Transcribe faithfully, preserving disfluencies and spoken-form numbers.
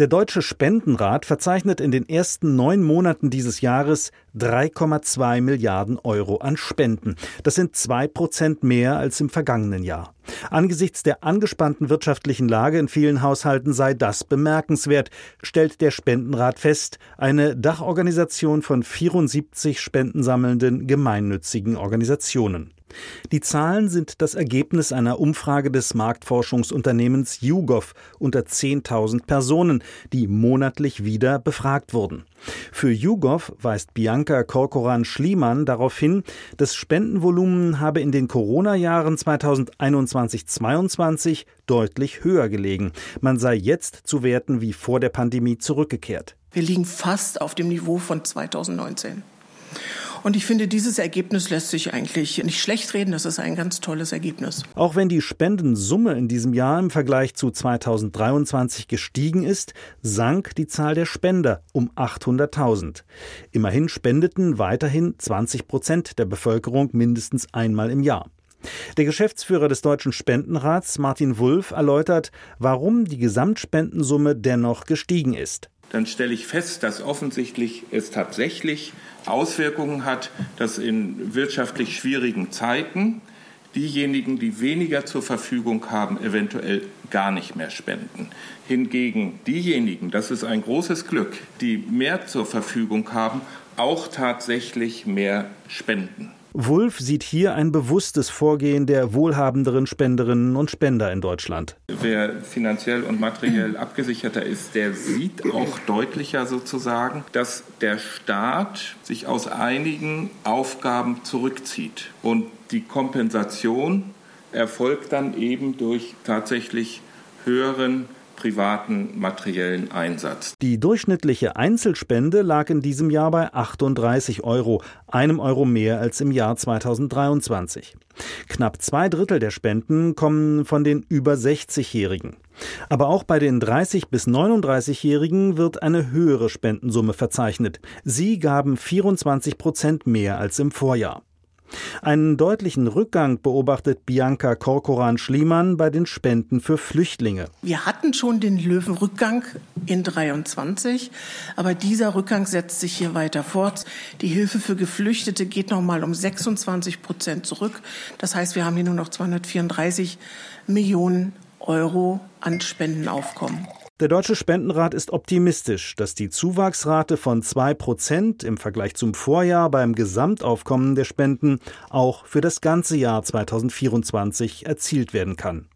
Der Deutsche Spendenrat verzeichnet in den ersten neun Monaten dieses Jahres drei Komma zwei Milliarden Euro an Spenden. Das sind zwei Prozent mehr als im vergangenen Jahr. Angesichts der angespannten wirtschaftlichen Lage in vielen Haushalten sei das bemerkenswert, stellt der Spendenrat fest, eine Dachorganisation von vierundsiebzig spendensammelnden gemeinnützigen Organisationen. Die Zahlen sind das Ergebnis einer Umfrage des Marktforschungsunternehmens YouGov unter zehntausend Personen, die monatlich wieder befragt wurden. Für YouGov weist Bianca Corcoran-Schliemann darauf hin, das Spendenvolumen habe in den Corona-Jahren zweitausendeinundzwanzig zweiundzwanzig deutlich höher gelegen. Man sei jetzt zu Werten wie vor der Pandemie zurückgekehrt. Wir liegen fast auf dem Niveau von zweitausendneunzehn. Und ich finde, dieses Ergebnis lässt sich eigentlich nicht schlecht reden. Das ist ein ganz tolles Ergebnis. Auch wenn die Spendensumme in diesem Jahr im Vergleich zu zweitausenddreiundzwanzig gestiegen ist, sank die Zahl der Spender um achthunderttausend. Immerhin spendeten weiterhin zwanzig Prozent der Bevölkerung mindestens einmal im Jahr. Der Geschäftsführer des Deutschen Spendenrats, Martin Wulff, erläutert, warum die Gesamtspendensumme dennoch gestiegen ist. Dann stelle ich fest, dass offensichtlich es tatsächlich Auswirkungen hat, dass in wirtschaftlich schwierigen Zeiten diejenigen, die weniger zur Verfügung haben, eventuell gar nicht mehr spenden. Hingegen diejenigen, das ist ein großes Glück, die mehr zur Verfügung haben, auch tatsächlich mehr spenden. Wulff sieht hier ein bewusstes Vorgehen der wohlhabenderen Spenderinnen und Spender in Deutschland. Wer finanziell und materiell abgesicherter ist, der sieht auch deutlicher sozusagen, dass der Staat sich aus einigen Aufgaben zurückzieht. Und die Kompensation erfolgt dann eben durch tatsächlich höheren privaten materiellen Einsatz. Die durchschnittliche Einzelspende lag in diesem Jahr bei achtunddreißig Euro, einem Euro mehr als im Jahr zweitausenddreiundzwanzig. Knapp zwei Drittel der Spenden kommen von den über sechzigjährigen. Aber auch bei den dreißig- bis neununddreißigjährigen wird eine höhere Spendensumme verzeichnet. Sie gaben vierundzwanzig Prozent mehr als im Vorjahr. Einen deutlichen Rückgang beobachtet Bianca Corcoran-Schliemann bei den Spenden für Flüchtlinge. Wir hatten schon den Löwenrückgang in dreiundzwanzig, aber dieser Rückgang setzt sich hier weiter fort. Die Hilfe für Geflüchtete geht noch mal um sechsundzwanzig Prozent zurück. Das heißt, wir haben hier nur noch zweihundertvierunddreißig Millionen Euro an Spendenaufkommen. Der Deutsche Spendenrat ist optimistisch, dass die Zuwachsrate von zwei Prozent im Vergleich zum Vorjahr beim Gesamtaufkommen der Spenden auch für das ganze Jahr zweitausendvierundzwanzig erzielt werden kann.